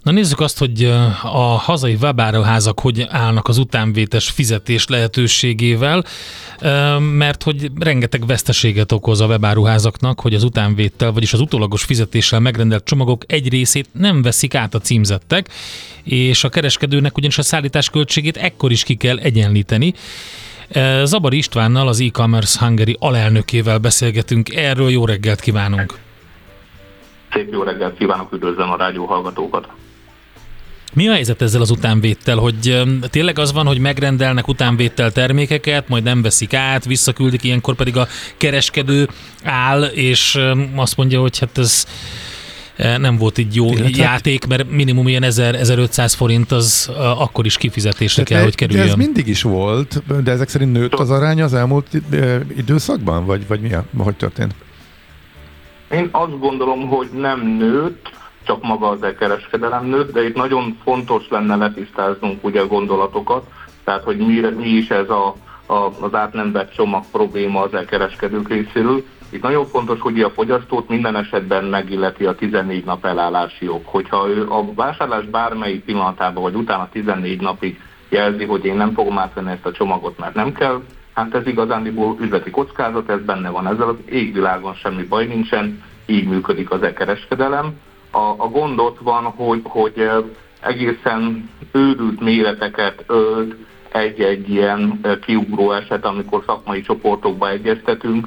Na nézzük azt, hogy a hazai webáruházak hogy állnak az utánvétes fizetés lehetőségével, mert hogy rengeteg veszteséget okoz a webáruházaknak, hogy az utánvéttel, vagyis az utólagos fizetéssel megrendelt csomagok egy részét nem veszik át a címzettek, és a kereskedőnek ugyanis a szállítás költségét ekkor is ki kell egyenlíteni. Zabari Istvánnal, az e-commerce Hungary alelnökével beszélgetünk erről. Jó reggelt kívánunk! Szép jó reggelt kívánok, üdvözlöm a rádió hallgatókat! Mi a helyzet ezzel az utánvéttel, hogy tényleg az van, hogy megrendelnek utánvéttel termékeket, majd nem veszik át, visszaküldik, ilyenkor pedig a kereskedő áll, és azt mondja, hogy hát ez nem volt így jó játék, mert minimum ilyen 1000-1500 forint az akkor is kifizetésre kell, hogy kerüljön. De ez mindig is volt, de ezek szerint nőtt az arány az elmúlt időszakban, vagy mi? Hogy történt? Én azt gondolom, hogy nem nőtt, csak maga az e-kereskedelem nőtt, de itt nagyon fontos lenne letisztáznunk ugye a gondolatokat, tehát hogy mi is ez az át nem vett csomag probléma az e-kereskedők részéről. Itt nagyon fontos, hogy a fogyasztót minden esetben megilleti a 14 nap elállási jog. Hogyha ő a vásárlás bármelyik pillanatában, vagy utána 14 napig jelzi, hogy én nem fogom átvenni ezt a csomagot, mert nem kell, hát ez igazándiból üzleti kockázat, ez benne van, ezzel az égvilágon semmi baj nincsen, így működik az e-kereskedelem. A gond ott van, hogy egészen őrült méreteket ölt egy-egy ilyen kiugró eset, amikor szakmai csoportokba egyeztetünk,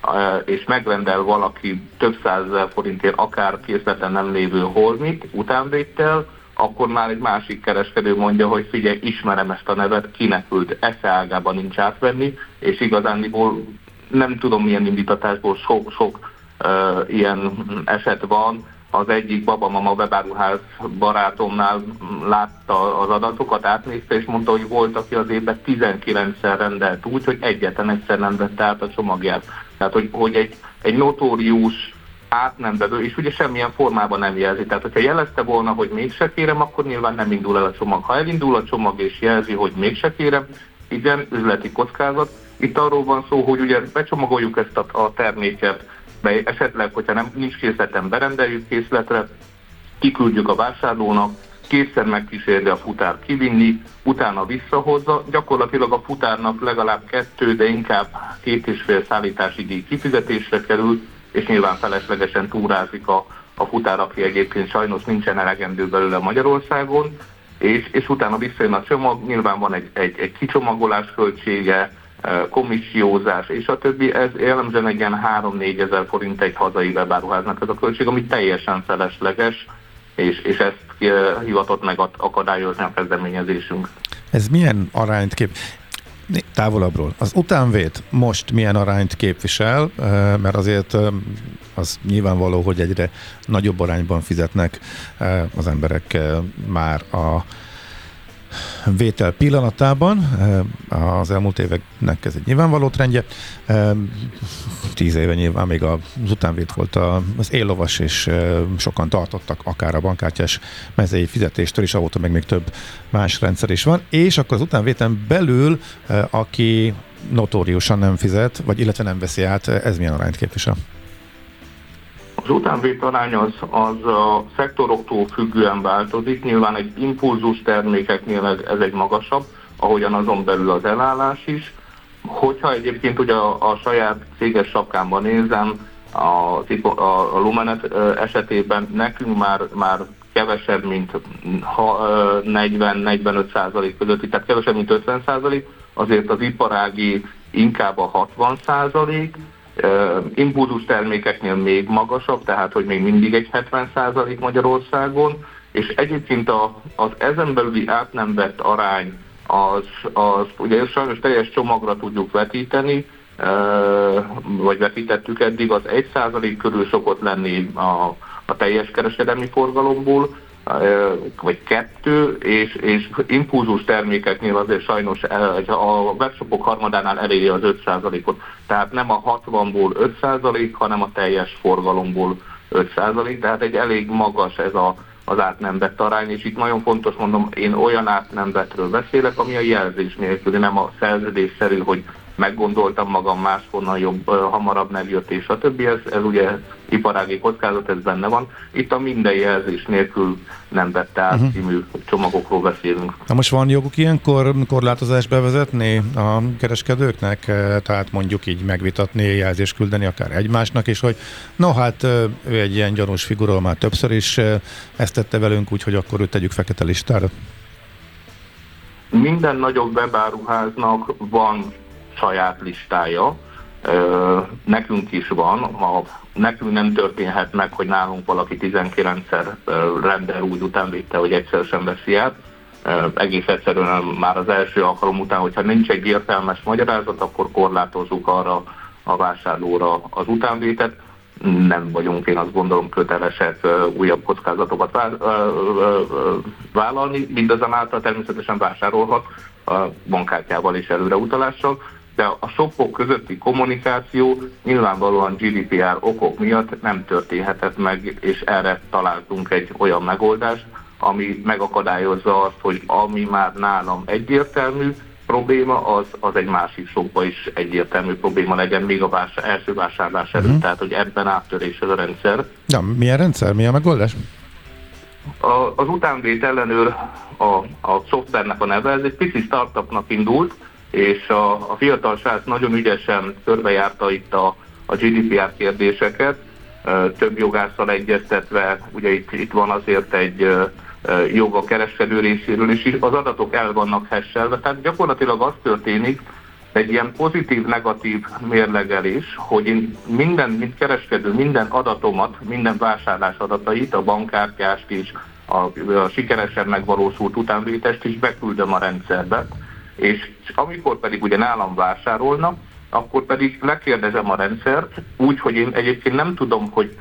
és megrendel valaki több százezer forintért akár készleten nem lévő holmit utánvéttel, akkor már egy másik kereskedő mondja, hogy figyelj, ismerem ezt a nevet, kinek küld, esze ágában nincs átvenni, és igazándiból nem tudom milyen indítatásból sok ilyen eset van. Az egyik babamama webáruház barátomnál látta az adatokat, átnézte, és mondta, hogy volt, aki az évben 19-szer rendelt úgy, hogy egyetlen egyszer nem vette át a csomagját. Tehát, hogy egy notórius átnemvevő, és ugye semmilyen formában nem jelzi. Tehát, hogyha jelezte volna, hogy mégse kérem, akkor nyilván nem indul el a csomag. Ha elindul a csomag és jelzi, hogy mégse kérem, igen, üzleti kockázat. Itt arról van szó, hogy ugye becsomagoljuk ezt a terméket, mely esetleg, hogyha nincs készleten, berendeljük készletre, kiküldjük a vásárlónak, kétszer megkísérli a futár kivinni, utána visszahozza, gyakorlatilag a futárnak legalább 2, de inkább 2,5 szállítási díj kifizetésre kerül, és nyilván feleslegesen túrázik a futár, aki egyébként sajnos nincsen elegendő belőle Magyarországon, és utána visszajön a csomag, nyilván van egy kicsomagolás költsége, komissiózás és a többi, ez jellemzően egy ilyen 3-4 ezer forint egy hazai webáruháznak ez a költség, ami teljesen felesleges, és ezt hivatott meg akadályozni a kezdeményezésünk. Ez milyen arányt távolabbról? Az utánvét most milyen arányt képvisel, mert azért az nyilvánvaló, hogy egyre nagyobb arányban fizetnek az emberek már a vétel pillanatában, az elmúlt éveknek ez egy nyilvánvaló trendje. 10 éve nyilván még az utánvét volt az éllovas, és sokan tartottak akár a bankkártyás mezei fizetéstől, és ahóta meg még több más rendszer is van. És akkor az utánvéten belül, aki notóriusan nem fizet, vagy illetve nem veszi át, ez milyen arányt képvisel? Az utánvét arány az a szektoroktól függően változik, nyilván egy impulzus termékeknél ez egy magasabb, ahogyan azon belül az elállás is. Hogyha egyébként ugye a saját céges sapkámban nézem, a Lumenet esetében nekünk már kevesebb, mint 40-45% közötti, tehát kevesebb, mint 50%, azért az iparági inkább a 60%, impulzus termékeknél még magasabb, tehát hogy még mindig egy 70% Magyarországon, és egyébként az ezen belüli át nem vett arány az ugye sajnos teljes csomagra tudjuk vetíteni, vagy vetítettük eddig, az 1% körül szokott lenni a teljes kereskedelmi forgalomból, vagy 2, és impulzus termékeknél azért sajnos a webshopok harmadánál eléri az 5%-ot. Tehát nem a 60-ból 5%, hanem a teljes forgalomból 5%, tehát egy elég magas ez az át nem vett arány, és itt nagyon fontos, mondom, én olyan át nem vettről beszélek, ami a jelzés nélküli, nem a szerződésszerű, hogy meggondoltam magam, máshonnan jobb, hamarabb megjött, és a többi, ez ugye iparági kockázat, ez benne van. Itt a minden jelzés nélkül nem vette át című csomagokról beszélünk. Na most van joguk ilyenkor korlátozást bevezetni a kereskedőknek, tehát mondjuk így megvitatni, jelzést küldeni akár egymásnak, és hogy no hát ő egy ilyen gyanús figura, már többször is ezt tette velünk, úgyhogy akkor őt tegyük fekete listára. Minden nagyobb webáruháznak van saját listája, nekünk is van, nekünk nem történhet meg, hogy nálunk valaki 19-szer rendel úgy utánvétte, hogy egyszer sem veszi át. Egész egyszerűen már az első alkalom után, hogyha nincs egy értelmes magyarázat, akkor korlátozzuk arra a vásárlóra az utánvétet. Nem vagyunk, én azt gondolom, kötelesek újabb kockázatokat vállalni, mindazonáltal természetesen vásárolhat a bankkártyával és előreutalással, de a shopok közötti kommunikáció nyilvánvalóan GDPR okok miatt nem történhetett meg, és erre találtunk egy olyan megoldást, ami megakadályozza azt, hogy ami már nálam egyértelmű probléma, az egy másik shopban is egyértelmű probléma legyen még a első vásárlás előtt, tehát hogy ebben áttörés ez a rendszer. Ja, milyen rendszer? Mi a megoldás? Az utánvét ellenőr a szoftvernek a neve, ez egy pici startupnak indult, és a fiatal srác nagyon ügyesen körbejárta itt a GDPR kérdéseket, több jogásszal egyeztetve, ugye itt van azért egy jog a kereskedő részéről, és az adatok el vannak hasselve, tehát gyakorlatilag az történik, egy ilyen pozitív-negatív mérlegelés, hogy én mint kereskedő minden adatomat, minden vásárlás adatait, a bankkártyást is, a sikeresen megvalósult utánvétest is beküldöm a rendszerbe, és amikor pedig ugye nálam vásárolnak, akkor pedig lekérdezem a rendszert, úgy, hogy én egyébként nem tudom, hogy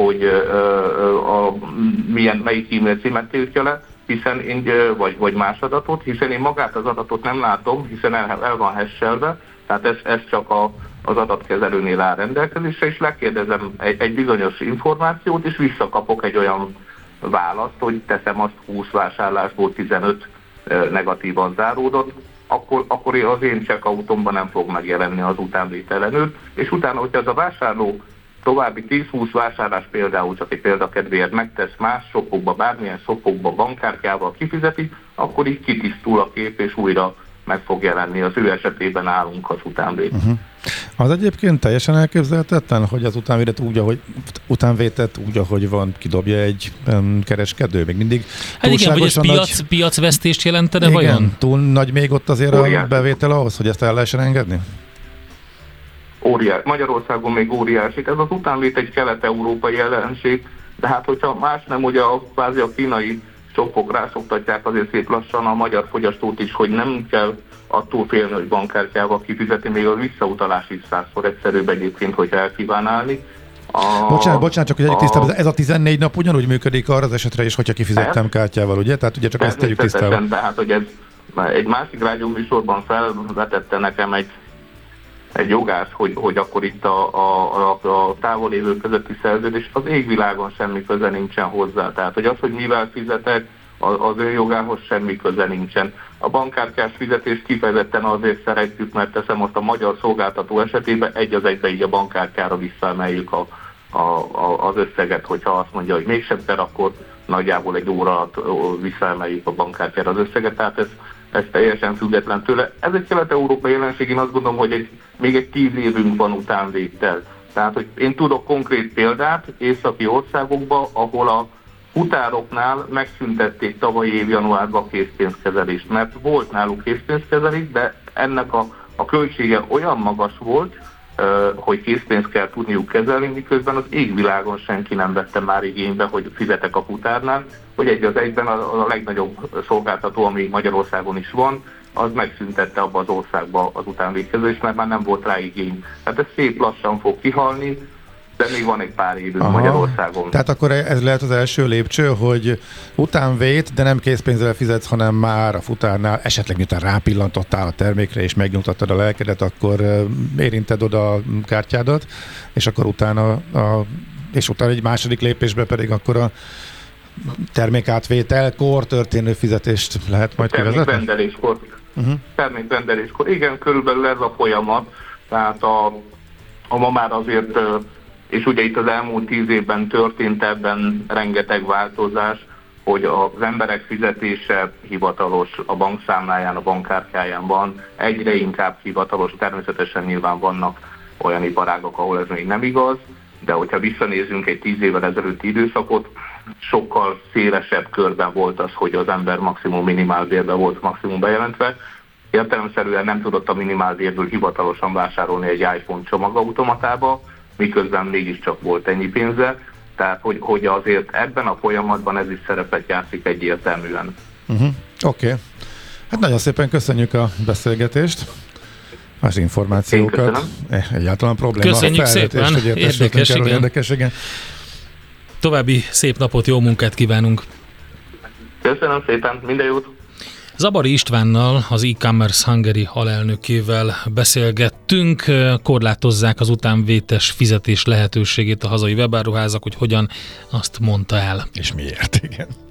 melyik e-mail címet tiltja le, hiszen vagy más adatot, hiszen én magát az adatot nem látom, hiszen el van hasselve, tehát ez csak az adatkezelőnél áll rendelkezésre, és lekérdezem egy bizonyos információt, és visszakapok egy olyan választ, hogy teszem azt 20 vásárlásból 15 negatívan záródott, akkor az én checkoutomban nem fog megjelenni az utánvét ellenőr, és utána, hogyha az a vásárló további 10-20 vásárlás például, csak egy példakedvéért megtesz más shopokba, bármilyen shopokba bankkártyával kifizeti, akkor így kitisztul a kép, és újra meg fog jelenni. Az ő esetében állunk az utánvét. Az egyébként teljesen elképzelhetetlen, hogy az utánvétet úgy, ahogy van, kidobja egy kereskedő. Még mindig hát igen, vagy ez piacvesztést jelentene igen, vajon? Túl nagy még ott azért a bevétel ahhoz, hogy ezt el lehessen engedni? Magyarországon még óriási. Ez az utánvét egy kelet-európai jelenség, de hát hogyha más nem, ugye kvázi a kínai shopok rászoktatják azért szép lassan a magyar fogyasztót is, hogy nem kell attól félni, hogy bankkártyával kifizetni, még a visszautalás is 100-szor egyszerűbb egyébként, hogy el kíván állni. Bocsánat, csak hogy egyik tisztában, ez a 14 nap ugyanúgy működik arra az esetre is, hogyha kifizettem kártyával, ugye? Tehát ugye csak ezt tegyük tisztában. Tehát, hogy ez egy másik rádió műsorban felvetette nekem egy jogász, hogy akkor itt a távolévő közötti szerződés az égvilágon semmi köze nincsen hozzá. Tehát, hogy az, hogy mivel fizetek, az önjogához semmi köze nincsen. A bankkártyás fizetést kifejezetten azért szeretjük, mert teszem most a magyar szolgáltató esetében egy az egybe így a bankkártyára visszaemeljük az összeget, hogyha azt mondja, hogy mégsem kell, akkor nagyjából egy óra alatt visszaemeljük a bankkártyára az összeget, tehát ez teljesen független tőle. Ez egy kelet-európai jelenség, én azt gondolom, hogy még egy 10 évünk van utánvétel. Tehát, hogy én tudok konkrét példát északi országokban, ahol a futároknál megszüntették tavaly év januárban a készpénzkezelést, mert volt náluk készpénzkezelés, de ennek a költsége olyan magas volt, hogy készpénzt kell tudniuk kezelni, miközben az égvilágon senki nem vette már igénybe, hogy fizetek a futárnál, hogy egy az egyben a legnagyobb szolgáltató, ami Magyarországon is van, az megszüntette abba az országba az utánvétkezést, mert már nem volt rá igény. Tehát ez szép lassan fog kihalni, de még van egy pár évünk Magyarországon. Tehát akkor ez lehet az első lépcső, hogy utánvét, de nem készpénzzel fizetsz, hanem már a futárnál, esetleg miután rápillantottál a termékre és megnyugtattad a lelkedet, akkor érinted oda a kártyádat, és akkor utána egy második lépésben pedig akkor a termékátvételkor történő fizetést lehet majd kivezetni? termékrendeléskor. Igen, körülbelül ez a folyamat, tehát ma már azért, és ugye itt az elmúlt 10 évben történt ebben rengeteg változás, hogy az emberek fizetése hivatalos a bankszámláján, a bankkártyáján van, egyre inkább hivatalos, természetesen nyilván vannak olyan iparágak, ahol ez még nem igaz, de hogyha visszanézünk egy 10 évvel ezelőtti időszakot, sokkal szélesebb körben volt az, hogy az ember maximum minimálbérbe volt maximum bejelentve. Értelemszerűen nem tudott a minimálbérből hivatalosan vásárolni egy iPhone csomagautomatába, miközben mégiscsak volt ennyi pénze. Tehát, hogy azért ebben a folyamatban ez is szerepet játszik egyértelműen. Oké. Hát nagyon szépen köszönjük a beszélgetést, más információkat. Egyáltalán probléma. Köszönjük szépen, érdekes, igen. További szép napot, jó munkát kívánunk! Köszönöm szépen, minden jót! Zabari Istvánnal, az e-commerce Hungary alelnökével beszélgettünk, korlátozzák az utánvétes fizetés lehetőségét a hazai webáruházak, hogy hogyan, azt mondta el. És miért, igen.